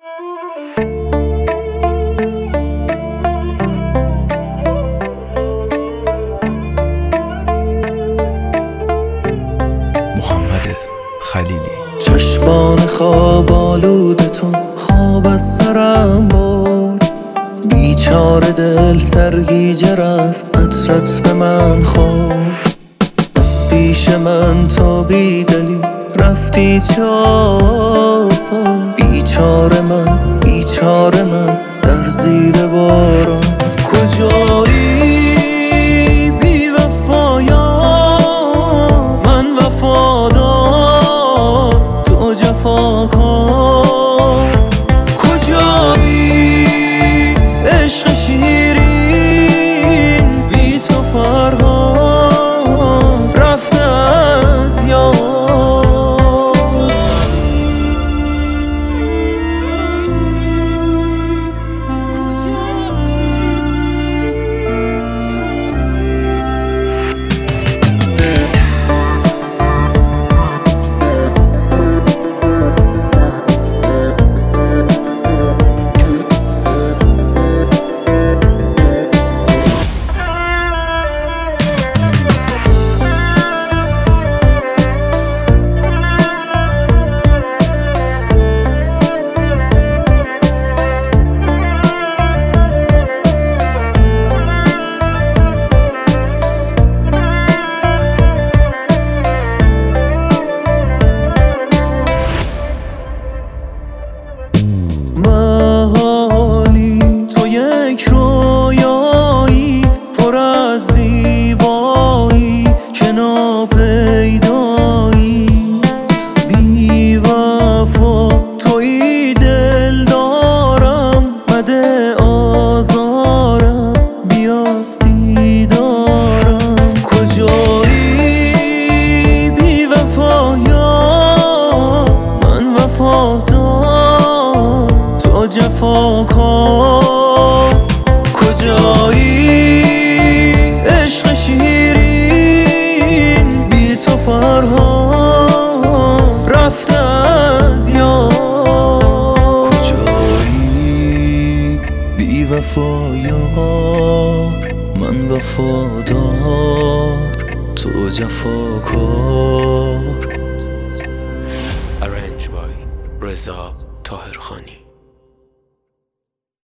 محمد خلیلی. چشمان خواب آلودتون خواب از سرم برد، بیچاره دل سرگیجه رفت عطرت به من خورد. از پیش من تا بیدلی رفتی چه آسان، بیچاره من در زیر باران. کجایی بی وفایا من وفادار تو جفاکار، کجایی عشق شیرین بی تو فرهاد رفته از یاد. محالی تو یک رویایی پر از زیبایی که ناپیدایی، بی وفا تویی دل دارم بده آزارم بیا دیدارم. کجایی بی وفایا من وفادار تو جفاکار، کجایی عشق شیرین بی تو فرهاد رفته از یاد. کجایی بی وفایا من وفادار تو جفاکار. Arranged by رضا طاهرخانی.